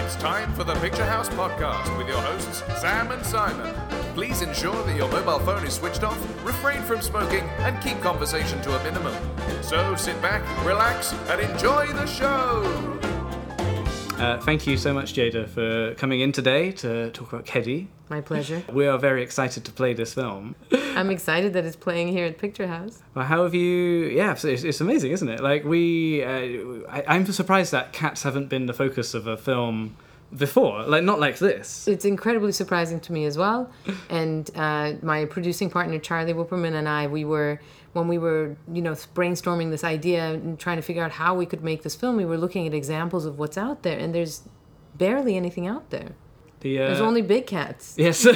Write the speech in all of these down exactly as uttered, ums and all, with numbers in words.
It's time for the Picture House Podcast with your hosts, Sam and Simon. Please ensure that your mobile phone is switched off, refrain from smoking, and keep conversation to a minimum. So sit back, relax, and enjoy the show! Uh, thank you so much, Jada, for coming in today to talk about Keddy. My pleasure. We are very excited to play this film. I'm excited that it's playing here at Picture House. Well, how have you... Yeah, it's, it's amazing, isn't it? Like, we... Uh, I, I'm surprised that cats haven't been the focus of a film before. Like, not like this. It's incredibly surprising to me as well. And uh, my producing partner, Charlie Wupperman, and I, we were... When we were, you know, brainstorming this idea and trying to figure out how we could make this film, we were looking at examples of what's out there, and there's barely anything out there. The, uh, There's only big cats. Yes.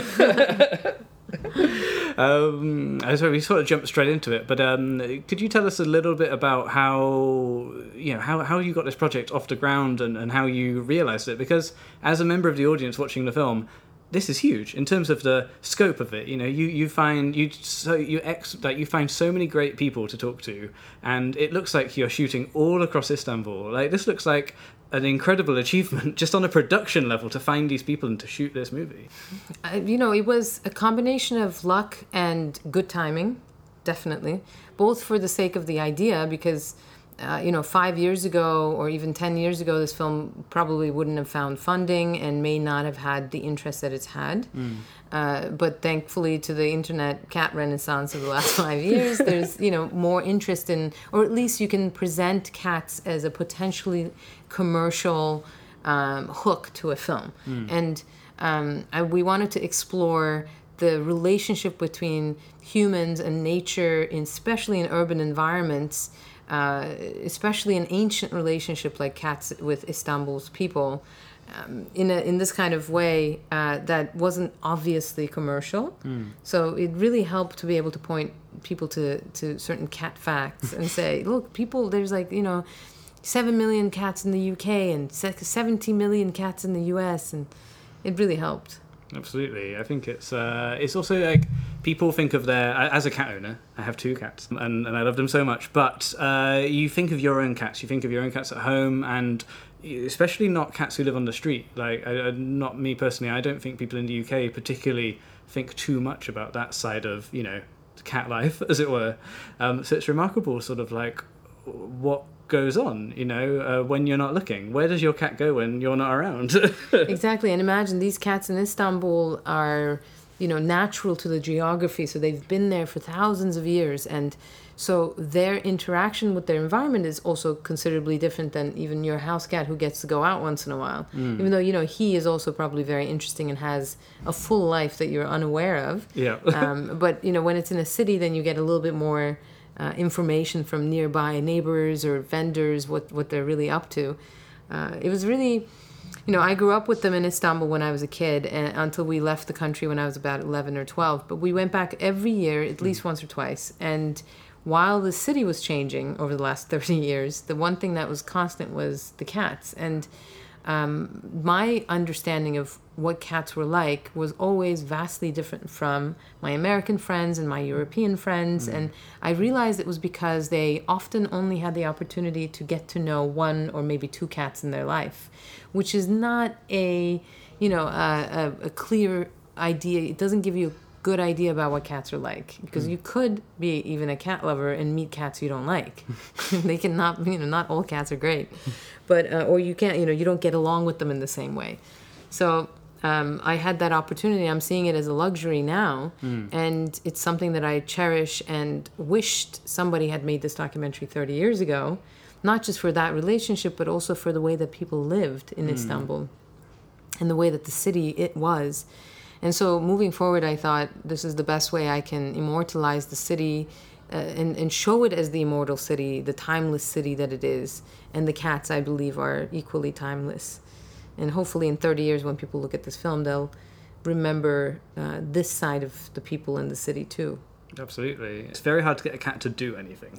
um, sorry, we sort of jumped straight into it, but um, could you tell us a little bit about how, you know, how, how you got this project off the ground and, and how you realised it? Because as a member of the audience watching the film, this is huge in terms of the scope of it. You know, you, you find you so you ex like you find so many great people to talk to, and it looks like you're shooting all across Istanbul. Like, this looks like an incredible achievement just on a production level to find these people and to shoot this movie. Uh, you know, it was a combination of luck and good timing, definitely, both for the sake of the idea, because Uh, you know, five years ago or even ten years ago, this film probably wouldn't have found funding and may not have had the interest that it's had. Mm. Uh, but thankfully to the internet cat renaissance of the last five years, there's, you know, more interest in, or at least you can present cats as a potentially commercial um, hook to a film. Mm. And um, I, we wanted to explore the relationship between humans and nature, especially in urban environments, Uh, especially an ancient relationship like cats with Istanbul's people, um, in a, in this kind of way uh, that wasn't obviously commercial. Mm. So it really helped to be able to point people to, to certain cat facts and say, look, people, there's like, you know, seven million cats in the U K and seventy million cats in the U S, and it really helped. Absolutely. I think it's uh, it's also like people think of their, as a cat owner, I have two cats and, and I love them so much, but uh, you think of your own cats, you think of your own cats at home, and especially not cats who live on the street. Like, I, not me personally, I don't think people in the U K particularly think too much about that side of, you know, cat life, as it were. Um, so it's remarkable sort of like what goes on, you know, uh, when you're not looking. Where does your cat go when you're not around? Exactly. And imagine these cats in Istanbul are, you know, natural to the geography. So they've been there for thousands of years. And so their interaction with their environment is also considerably different than even your house cat who gets to go out once in a while. Mm. Even though, you know, he is also probably very interesting and has a full life that you're unaware of. Yeah. um, but, you know, when it's in a city, then you get a little bit more Uh, information from nearby neighbors or vendors, what, what they're really up to. Uh, it was really, you know, I grew up with them in Istanbul when I was a kid, and until we left the country when I was about eleven or twelve. But we went back every year, at least once or twice. And while the city was changing over the last thirty years, the one thing that was constant was the cats. And um, my understanding of what cats were like was always vastly different from my American friends and my European friends. Mm. And I realized it was because they often only had the opportunity to get to know one or maybe two cats in their life, which is not a, you know, a, a, a clear idea. It doesn't give you a good idea about what cats are like, because mm. you could be even a cat lover and meet cats you don't like. They cannot, you know, not all cats are great, but, uh, or you can't, you know, you don't get along with them in the same way. So, Um, I had that opportunity. I'm seeing it as a luxury now, mm. and it's something that I cherish and wished somebody had made this documentary thirty years ago, not just for that relationship, but also for the way that people lived in mm. Istanbul and the way that the city it was. And so moving forward, I thought this is the best way I can immortalize the city uh, and, and show it as the immortal city, the timeless city that it is. And the cats, I believe, are equally timeless. And hopefully in thirty years, when people look at this film, they'll remember uh, this side of the people in the city too. Absolutely. It's very hard to get a cat to do anything.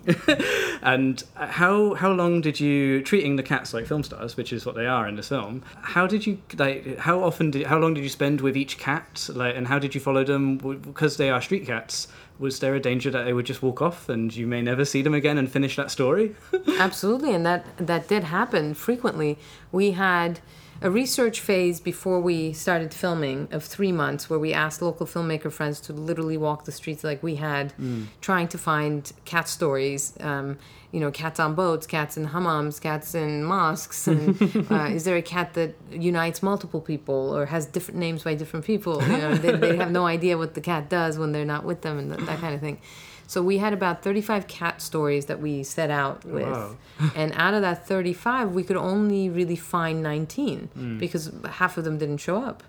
And how how long did you, treating the cats like film stars, which is what they are in this film, how did you, like, how often, did, how long did you spend with each cat? Like, and how did you follow them? Because they are street cats, was there a danger that they would just walk off and you may never see them again and finish that story? Absolutely. And that, that did happen frequently. We had... a research phase before we started filming of three months where we asked local filmmaker friends to literally walk the streets like we had, mm. trying to find cat stories. Um, you know, cats on boats, cats in hammams, cats in mosques. And uh, is there a cat that unites multiple people or has different names by different people? You know, they, they have no idea what the cat does when they're not with them and that, that kind of thing. So we had about thirty-five cat stories that we set out with. Wow. And out of that thirty-five, we could only really find nineteen mm. because half of them didn't show up.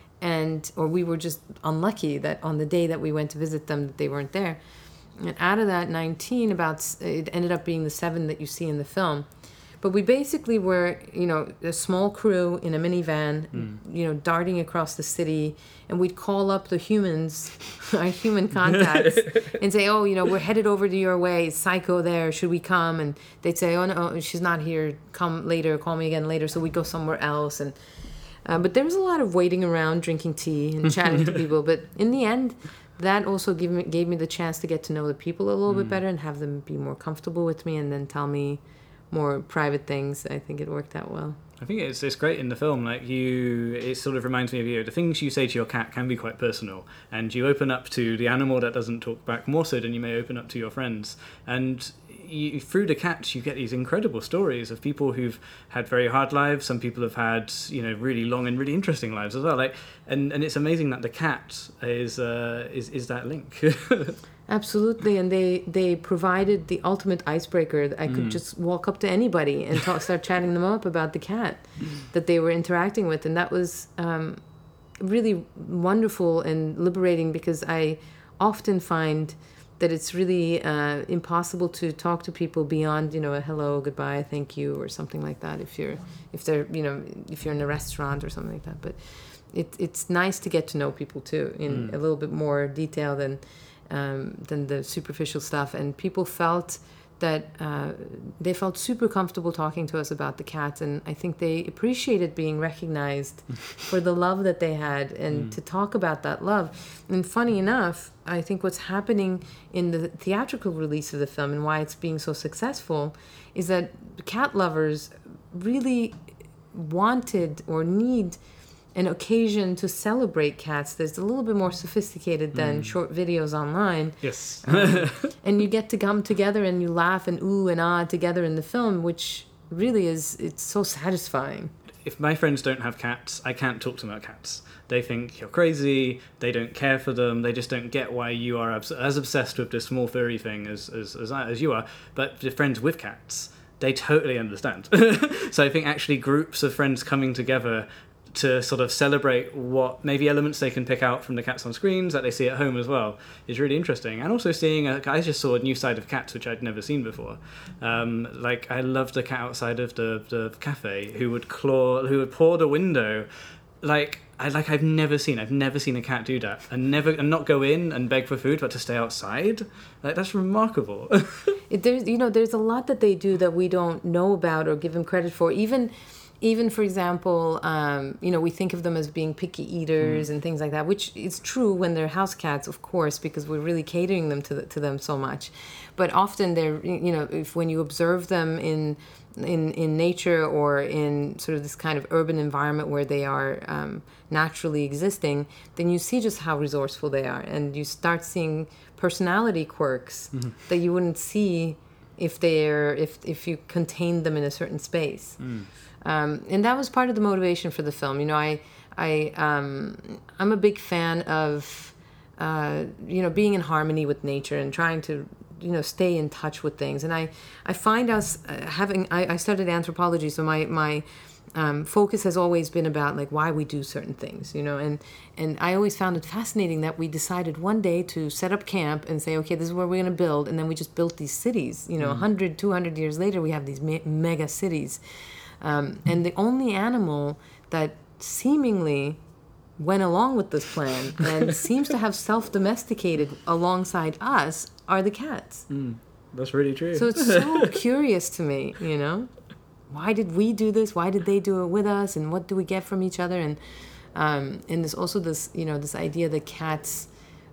And or we were just unlucky that on the day that we went to visit them, that they weren't there. And out of that nineteen, about it ended up being the seven that you see in the film. But we basically were, you know, a small crew in a minivan, mm. you know, darting across the city, and we'd call up the humans, our human contacts, and say, oh, you know, we're headed over to your way. Is Psycho there? Should we come? And they'd say, oh, no, she's not here. Come later. Call me again later. So we'd go somewhere else. And uh, but there was a lot of waiting around, drinking tea and chatting to people. But in the end, that also gave me, gave me the chance to get to know the people a little mm. bit better and have them be more comfortable with me and then tell me more private things. I think it worked out well. I think it's it's great in the film. Like you, it sort of reminds me of you. The things you say to your cat can be quite personal, and you open up to the animal that doesn't talk back more so than you may open up to your friends. And you, through the cats, you get these incredible stories of people who've had very hard lives. Some people have had, you know, really long and really interesting lives as well. Like, and, and it's amazing that the cat is uh, is is that link. Absolutely, and they, they provided the ultimate icebreaker. I could mm. just walk up to anybody and talk, start chatting them up about the cat that they were interacting with, and that was um, really wonderful and liberating because I often find that it's really uh, impossible to talk to people beyond, you know, a hello, goodbye, thank you, or something like that. If you're if they're you know if you're in a restaurant or something like that, but it it's nice to get to know people too in mm. a little bit more detail than. Um, than the superficial stuff, and people felt that uh, they felt super comfortable talking to us about the cats, and I think they appreciated being recognized for the love that they had and mm. to talk about that love. And funny enough, I think what's happening in the theatrical release of the film and why it's being so successful is that cat lovers really wanted or need an occasion to celebrate cats that's a little bit more sophisticated than mm. short videos online. Yes. um, and you get to come together and you laugh and ooh and ah together in the film, which really is, it's so satisfying. If my friends don't have cats, I can't talk to them about cats. They think you're crazy, they don't care for them, they just don't get why you are as obsessed with this small furry thing as, as, as, I, as you are. But the friends with cats, they totally understand. So I think actually groups of friends coming together to sort of celebrate what maybe elements they can pick out from the cats on screens that they see at home as well is really interesting. And also seeing, a, I just saw a new side of cats which I'd never seen before. Um, like I loved the cat outside of the, the cafe who would claw, who would paw the window. Like I like I've never seen, I've never seen a cat do that and never and not go in and beg for food, but to stay outside. Like that's remarkable. it, there's you know there's a lot that they do that we don't know about or give them credit for. Even. Even, for example, um, you know, we think of them as being picky eaters mm. and things like that, which is true when they're house cats, of course, because we're really catering them to the, to them so much. But often they're, you know, if when you observe them in in in nature or in sort of this kind of urban environment where they are um, naturally existing, then you see just how resourceful they are, and you start seeing personality quirks mm-hmm. that you wouldn't see if they're if if you contained them in a certain space. Mm. Um, and that was part of the motivation for the film. You know, I, I, um, I'm a big fan of, uh, you know, being in harmony with nature and trying to, you know, stay in touch with things. And I, I find us uh, having, I, I studied anthropology, so my, my um, focus has always been about like why we do certain things, you know, and, and I always found it fascinating that we decided one day to set up camp and say, okay, this is where we're going to build. And then we just built these cities, you know, mm. one hundred, two hundred years later, we have these me- mega cities. Um, and the only animal that seemingly went along with this plan and seems to have self-domesticated alongside us are the cats. Mm, that's really true. So it's so curious to me, you know? Why did we do this? Why did they do it with us? And what do we get from each other? And um, and there's also this, you know, this idea that cats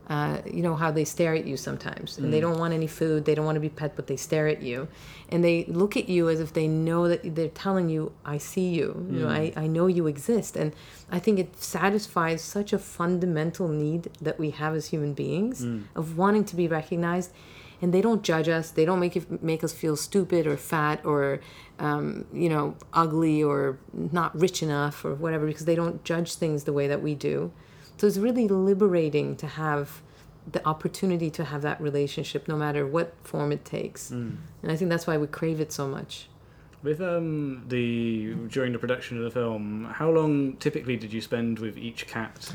uh, you know, how they stare at you sometimes. And mm. they don't want any food. They don't want to be pet, but they stare at you. And they look at you as if they know that they're telling you, I see you. You mm. know, I, I know you exist. And I think it satisfies such a fundamental need that we have as human beings mm. of wanting to be recognized. And they don't judge us. They don't make it, make us feel stupid or fat or, um, you know, ugly or not rich enough or whatever, because they don't judge things the way that we do. So it's really liberating to have the opportunity to have that relationship, no matter what form it takes. Mm. And I think that's why we crave it so much. With um the during the production of the film, how long typically did you spend with each cat?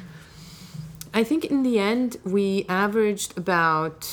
I think in the end we averaged about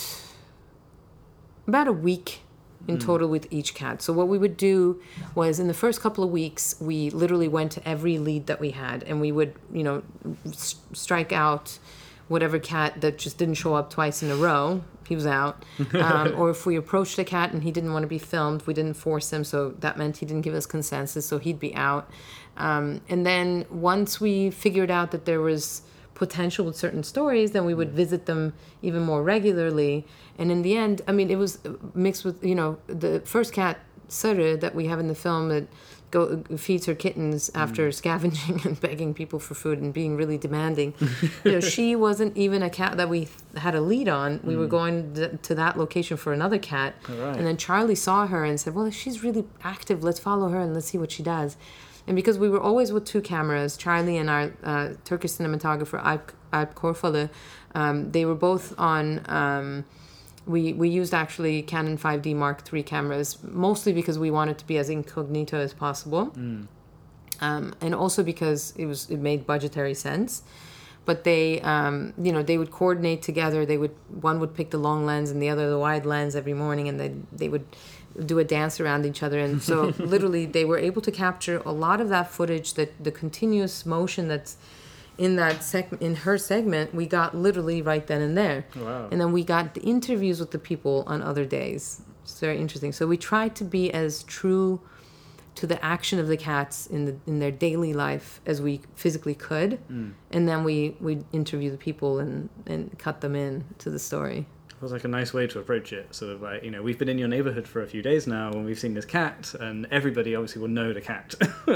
about a week in mm. total with each cat. So what we would do was in the first couple of weeks, we literally went to every lead that we had, and we would, you know, s- strike out whatever cat that just didn't show up twice in a row. He was out. Um, or if we approached a cat and he didn't want to be filmed, we didn't force him, so that meant he didn't give us consensus, so he'd be out. Um, and then once we figured out that there was potential with certain stories, then we would visit them even more regularly. And in the end, I mean, it was mixed with, you know, the first cat, Sarı, that we have in the film that go feeds her kittens after mm. scavenging and begging people for food and being really demanding. You know, she wasn't even a cat that we had a lead on. We mm. were going th- to that location for another cat. Right. And then Charlie saw her and said, well, if she's really active, let's follow her and let's see what she does. And because we were always with two cameras, Charlie and our uh, Turkish cinematographer, Alp, Alp Korfalı, um, they were both on... Um, We we used actually Canon five D Mark three cameras, mostly because we wanted to be as incognito as possible, mm. um, and also because it was it made budgetary sense. But they, um, you know, they would coordinate together. They would one would pick the long lens and the other the wide lens every morning, and they they would do a dance around each other. And so literally they were able to capture a lot of that footage, that the continuous motion that's in that seg- in her segment, we got literally right then and there. Wow. And then we got the interviews with the people on other days. It's very interesting. So we tried to be as true to the action of the cats in the in their daily life as we physically could. Mm. And then we we interview the people and and cut them in to the story. It was like a nice way to approach it. Sort of like, you know, we've been in your neighborhood for a few days now and we've seen this cat, and everybody obviously will know the cat.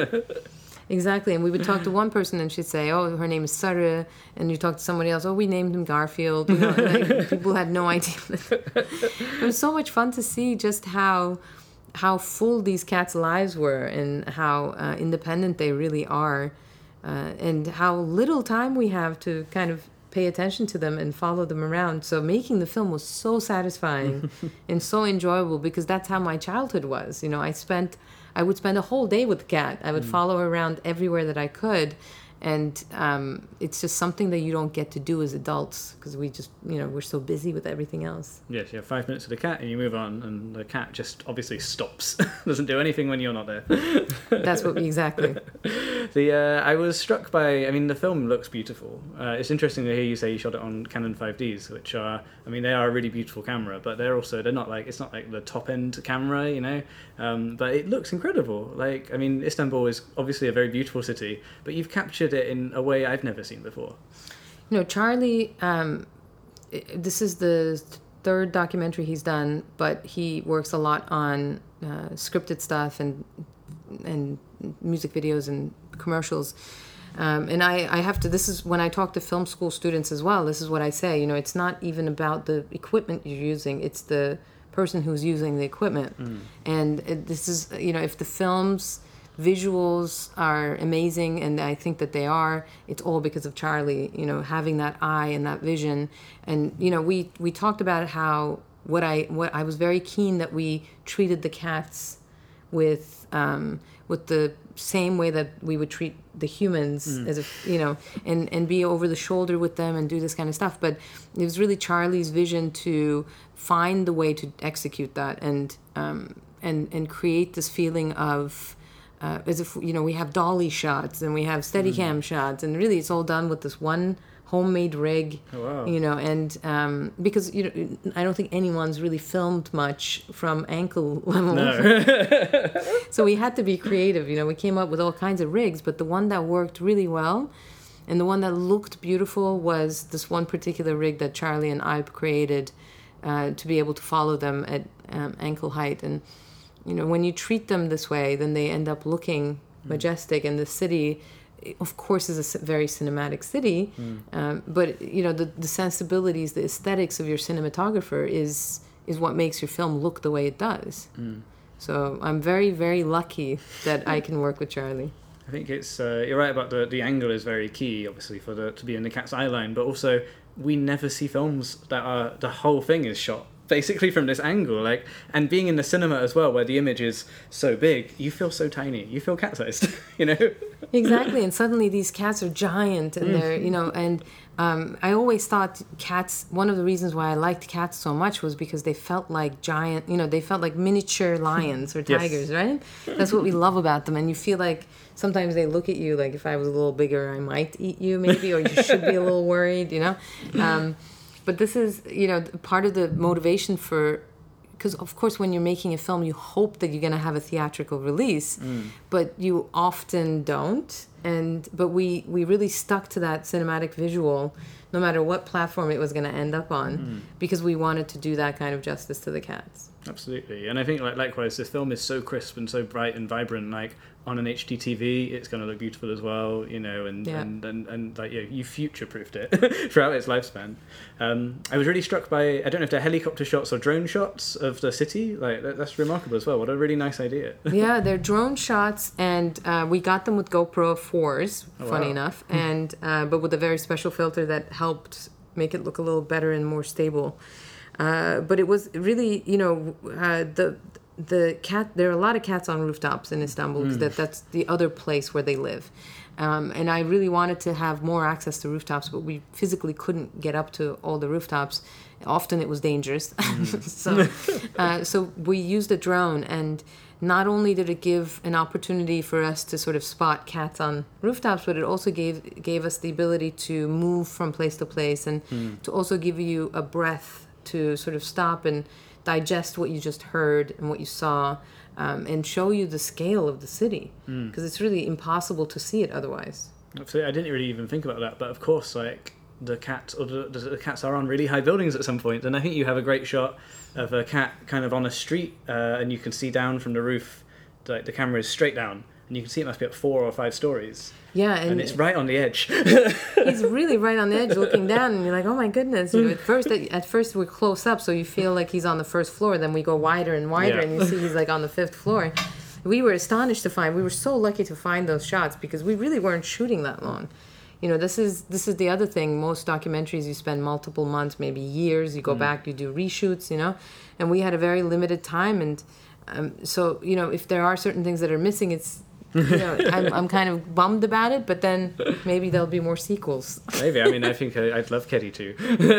Exactly, and we would talk to one person and she'd say, oh, her name is Sarı, and you talk to somebody else, oh, we named him Garfield. You know, like, people had no idea. It was so much fun to see just how how full these cats' lives were and how uh, independent they really are, uh, and how little time we have to kind of pay attention to them and follow them around. So making the film was so satisfying and so enjoyable, because that's how my childhood was. You know, I spent... I would spend a whole day with the cat. I would mm. follow her around everywhere that I could. And um, it's just something that you don't get to do as adults, because we just, you know, we're so busy with everything else. Yes, you have five minutes with the cat and you move on, and the cat just obviously stops. Doesn't do anything when you're not there. That's what we, exactly. The uh, I was struck by, I mean, the film looks beautiful. Uh, it's interesting to hear you say you shot it on Canon five Ds, which are, I mean, they are a really beautiful camera, but they're also, they're not like, it's not like the top end camera, you know, um, but it looks incredible. Like, I mean, Istanbul is obviously a very beautiful city, but you've captured it in a way I've never seen before. You know, Charlie, um, this is the third documentary he's done, but he works a lot on uh, scripted stuff and and music videos and commercials. Um, and I, I have to, this is when I talk to film school students as well, this is what I say, you know, it's not even about the equipment you're using, it's the person who's using the equipment. Mm. And it, this is, you know, if the film's visuals are amazing, and I think that they are, it's all because of Charlie, you know, having that eye and that vision. And, you know, we, we talked about how, what I, what I was very keen that we treated the cats with, um, with the same way that we would treat the humans, mm. as if, you know, and, and be over the shoulder with them and do this kind of stuff. But it was really Charlie's vision to find the way to execute that, and, um, and, and create this feeling of, Uh, as if, you know, we have dolly shots and we have Steadicam mm. shots, and really it's all done with this one homemade rig. Oh, wow. You know, and um, because, you know, I don't think anyone's really filmed much from ankle level. No. So we had to be creative. You know, we came up with all kinds of rigs, but the one that worked really well And the one that looked beautiful was this one particular rig that Charlie and Ibe created uh, to be able to follow them at um, ankle height. And, you know, when you treat them this way, then they end up looking majestic. And the city, of course, is a c- very cinematic city. Mm. Um, but, you know, the, the sensibilities, the aesthetics of your cinematographer is is what makes your film look the way it does. Mm. So I'm very, very lucky that I can work with Charlie. I think it's uh, you're right about the the angle is very key, obviously, for the to be in the cat's eye line. But also, we never see films that are the whole thing is shot basically from this angle. Like, and being in the cinema as well, where the image is so big, you feel so tiny. You feel cat-sized, you know. Exactly, and suddenly these cats are giant, and they're you know, and um, I always thought cats. One of the reasons why I liked cats so much was because they felt like giant. You know, they felt like miniature lions or tigers, yes. Right? That's what we love about them, and you feel like. Sometimes they look at you like if I was a little bigger, I might eat you maybe, or you should be a little worried, you know. Um, but this is, you know, part of the motivation for, because of course when you're making a film, you hope that you're going to have a theatrical release, mm. but you often don't. And but we, we really stuck to that cinematic visual, no matter what platform it was going to end up on, mm. because we wanted to do that kind of justice to the cats. Absolutely, and I think like likewise, this film is so crisp and so bright and vibrant. Like on an H D T V, it's going to look beautiful as well, you know, and yeah. and, and, and like yeah, you future-proofed it throughout its lifespan. Um, I was really struck by I don't know if they're helicopter shots or drone shots of the city. Like that, that's remarkable as well. What a really nice idea. Yeah, they're drone shots, and uh, we got them with GoPro fours. Oh, funny wow. enough, and uh, but with a very special filter that helped make it look a little better and more stable. Uh, but it was really, you know, uh, the the cat. There are a lot of cats on rooftops in Istanbul because mm. that that's the other place where they live, um, and I really wanted to have more access to rooftops, but we physically couldn't get up to all the rooftops. Often it was dangerous, mm. so uh, so we used a drone, and not only did it give an opportunity for us to sort of spot cats on rooftops, but it also gave gave us the ability to move from place to place, and mm. to also give you a breath to sort of stop and digest what you just heard and what you saw, um, and show you the scale of the city, because mm. it's really impossible to see it otherwise. Absolutely, I didn't really even think about that, but of course, like the cats or the, the cats are on really high buildings at some point, and I think you have a great shot of a cat kind of on a street, uh, and you can see down from the roof, like the camera is straight down, and you can see it must be at four or five stories. Yeah, and, and it's right on the edge. He's really right on the edge, looking down, and you're like, "Oh my goodness!" You know, at first, at first we're close up, so you feel like he's on the first floor. Then we go wider and wider, yeah. and you see he's like on the fifth floor. We were astonished to find. We were so lucky to find those shots because we really weren't shooting that long. You know, this is this is the other thing. Most documentaries, you spend multiple months, maybe years. You go mm. back, you do reshoots. You know, and we had a very limited time, and um, so you know, if there are certain things that are missing, it's. You know, I'm I'm kind of bummed about it, but then maybe there'll be more sequels. Maybe. I mean, I think I, I'd love Keddy too.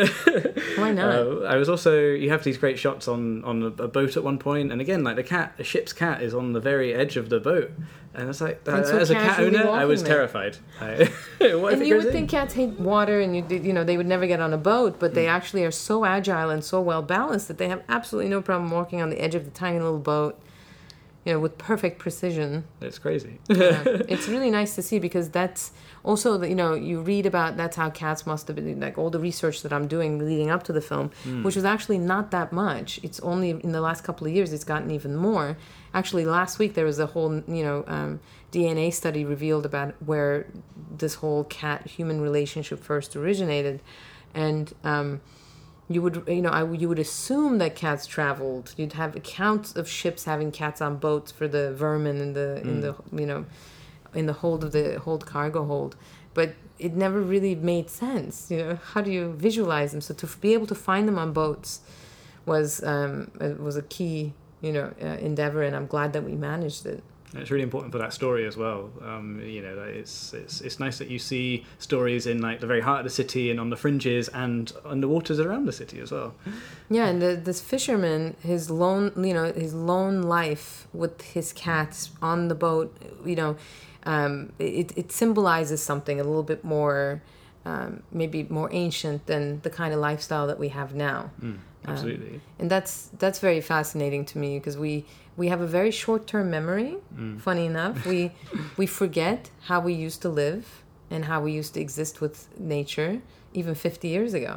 Why not? Uh, I was also, you have these great shots on, on a, a boat at one point, and again, like the cat, the ship's cat is on the very edge of the boat, and it's like, uh, so as a cat owner, I was there. terrified. I, what and you would in? think cats hate water, and you you know they would never get on a boat, but they mm. actually are so agile and so well balanced that they have absolutely no problem walking on the edge of the tiny little boat. You know, with perfect precision. It's crazy. Yeah. It's really nice to see because that's also, the, you know, you read about that's how cats must have been, like all the research that I'm doing leading up to the film, mm. which was actually not that much. It's only in the last couple of years it's gotten even more. Actually, last week there was a whole, you know, um, D N A study revealed about where this whole cat-human relationship first originated. And, um, You would, you know, I, you would assume that cats traveled. You'd have accounts of ships having cats on boats for the vermin in the, mm. in the, you know, in the hold of the hold cargo hold. But it never really made sense. You know, how do you visualize them? So to be able to find them on boats was um, was a key, you know, uh, endeavor, and I'm glad that we managed it. It's really important for that story as well. Um, you know, it's it's it's nice that you see stories in like the very heart of the city and on the fringes and on the waters around the city as well. Yeah, and the, this fisherman, his lone, you know, his lone life with his cats on the boat, you know, um, it it symbolizes something a little bit more, um, maybe more ancient than the kind of lifestyle that we have now. Mm, absolutely. Um, and that's that's very fascinating to me because we. We have a very short-term memory, mm. funny enough. We we forget how we used to live, and how we used to exist with nature even fifty years ago.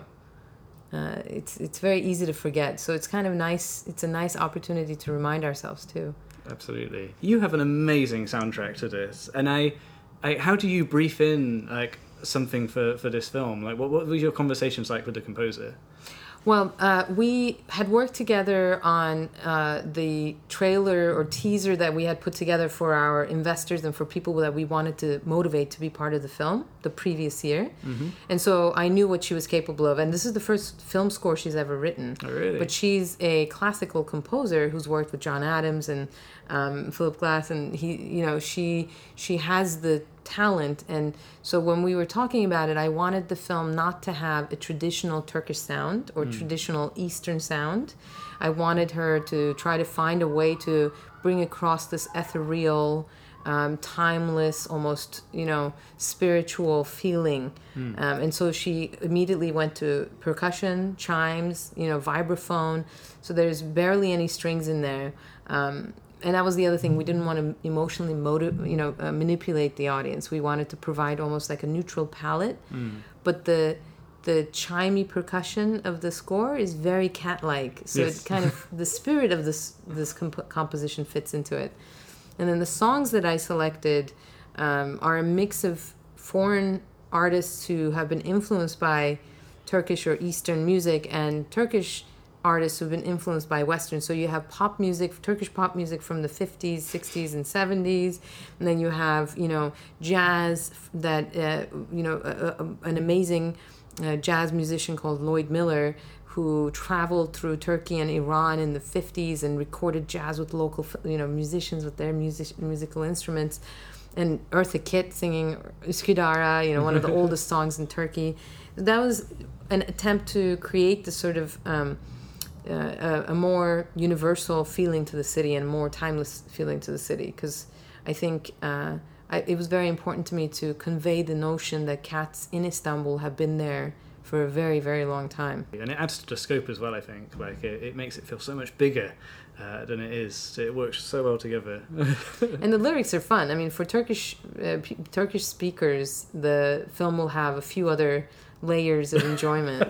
Uh, it's it's very easy to forget. So it's kind of nice. It's a nice opportunity to remind ourselves too. Absolutely. You have an amazing soundtrack to this, and I, I how do you brief in like something for, for this film? Like, what what were your conversations like with the composer? Well, uh, we had worked together on uh, the trailer or teaser that we had put together for our investors and for people that we wanted to motivate to be part of the film the previous year. Mm-hmm. And so I knew what she was capable of. And this is the first film score she's ever written. Oh, really? But she's a classical composer who's worked with John Adams and um, Philip Glass. And he, you know, she she has the talent. And so when we were talking about it, I wanted the film not to have a traditional Turkish sound or mm. traditional Eastern sound. I wanted her to try to find a way to bring across this ethereal, um, timeless, almost, you know, spiritual feeling. Mm. Um, and so she immediately went to percussion, chimes, you know, vibraphone. So there's barely any strings in there. Um, And that was the other thing. We didn't want to emotionally motive, you know, uh, manipulate the audience. We wanted to provide almost like a neutral palette. Mm. But the the chimey percussion of the score is very cat-like. So yes. It kind of the spirit of this this comp- composition fits into it. And then the songs that I selected um, are a mix of foreign artists who have been influenced by Turkish or Eastern music and Turkish artists who've been influenced by Western. So you have pop music, Turkish pop music from the fifties, sixties, and seventies. And then you have, you know, jazz that, uh, you know, a, a, an amazing uh, jazz musician called Lloyd Miller who traveled through Turkey and Iran in the fifties and recorded jazz with local, you know, musicians with their music, musical instruments. And Eartha Kitt singing Üsküdar'a, you know, one of the oldest songs in Turkey. That was an attempt to create the sort of um, Uh, a, a more universal feeling to the city and more timeless feeling to the city, because I think uh, I, it was very important to me to convey the notion that cats in Istanbul have been there for a very, very long time. And it adds to the scope as well, I think. Like it, it makes it feel so much bigger uh, than it is. It works so well together. And the lyrics are fun. I mean, for Turkish uh, p- Turkish speakers, the film will have a few other layers of enjoyment.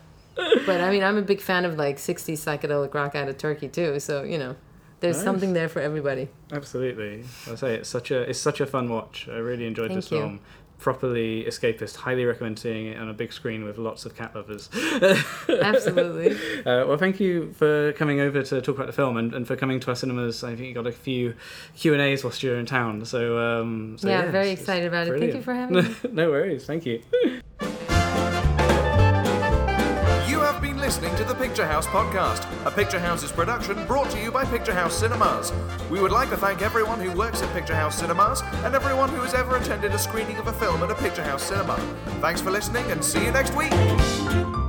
But I mean, I'm a big fan of like sixties psychedelic rock out of Turkey too. So you know, there's nice. Something there for everybody. Absolutely, I say it's such a it's such a fun watch. I really enjoyed Thank this you. film. Properly escapist. Highly recommend seeing it on a big screen with lots of cat lovers. Absolutely. Uh, well, thank you for coming over to talk about the film and, and for coming to our cinemas. I think you got a few Q and A's whilst you're in town. So, um, so yeah, yeah, very excited about brilliant. it. Thank you for having me. No worries. Thank you. You have been listening to the Picture House podcast, a Picture House's production brought to you by Picture House Cinemas. We would like to thank everyone who works at Picture House Cinemas and everyone who has ever attended a screening of a film at a Picture House cinema. Thanks for listening and see you next week.